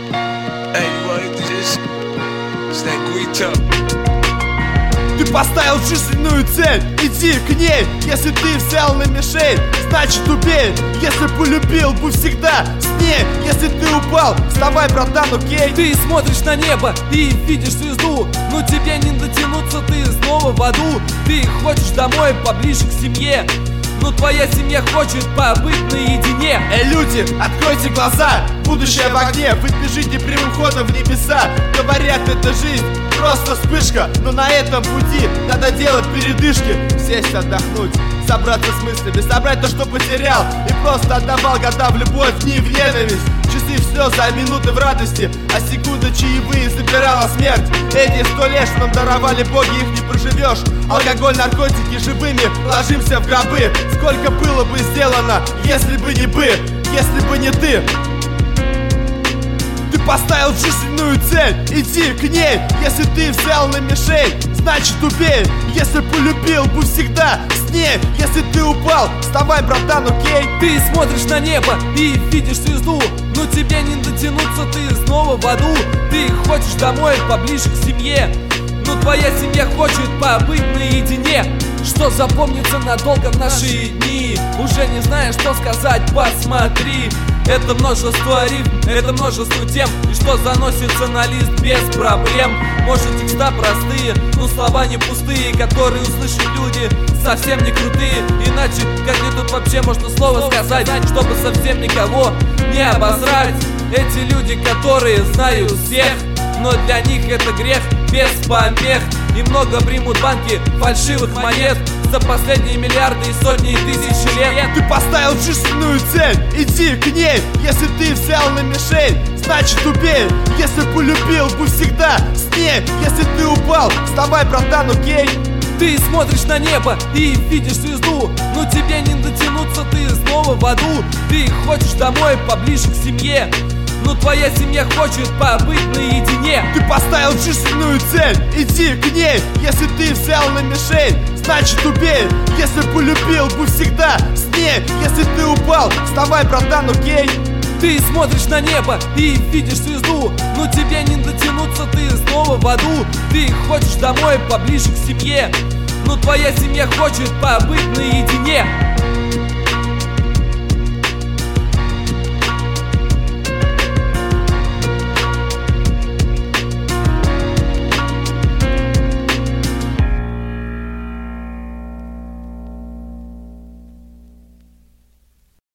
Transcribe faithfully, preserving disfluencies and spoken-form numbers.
Эй, говорит, здесь Снегуита. Ты поставил жизненную цель, иди к ней. Если ты взял на мишень, значит убей. Если полюбил, будь всегда с ней. Если ты упал, вставай, братан, окей. Ты смотришь на небо и видишь звезду, но тебе не дотянуться, ты снова в аду. Ты хочешь домой, поближе к семье, но твоя семья хочет побыть наедине. Эй, люди, откройте глаза, будущее в огне. Вы бежите прямым ходом в небеса. Говорят, это жизнь, просто вспышка, но на этом пути надо делать передышки. Сесть, отдохнуть, собраться с мыслями, собрать то, что потерял, и просто отдавал года в любовь, не в ненависть. Часы в слезы, а минуты в радости, а секунды чаевые забирала смерть. Эти сто лет, что нам даровали боги, их не проживешь. Алкоголь, наркотики, живыми ложимся в гробы. Сколько было бы сделано, если бы не бы, если бы не ты. Ты поставил жизненную цель, иди к ней. Если ты взял на мишень, значит убей. Если полюбил, будь всегда с ней. Если ты упал, вставай, братан, окей. Ты смотришь на небо и видишь звезду, но тебе не дотянуться, ты снова в аду. Ты хочешь домой, поближе к семье, но твоя семья хочет побыть наедине. Что запомнится надолго в наши дни, уже не знаешь, что сказать, посмотри. Это множество рифм, это множество тем, и что заносится на лист без проблем. Может, текста простые, но слова не пустые, которые услышат люди совсем не крутые. Иначе как мне тут вообще можно слово сказать, чтобы совсем никого не обосрать? Эти люди, которые знают всех, но для них это грех без помех. И много примут банки фальшивых монет за последние миллиарды и сотни тысяч лет. Ты поставил жизненную цель, иди к ней. Если ты взял на мишень, значит убей. Если полюбил, будь всегда с ней. Если ты упал, вставай, братан, окей. Ты смотришь на небо и видишь звезду, но тебе не дотянуться, ты снова в аду. Ты хочешь домой, поближе к семье, но твоя семья хочет побыть наедине. Ты поставил жизненную цель, иди к ней. Если ты взял на мишень, значит убей. Если полюбил, будь всегда с ней. Если ты упал, вставай, братан, окей. Ты смотришь на небо и видишь звезду, но тебе не дотянуться, ты снова в аду. Ты хочешь домой, поближе к семье, но твоя семья хочет побыть наедине.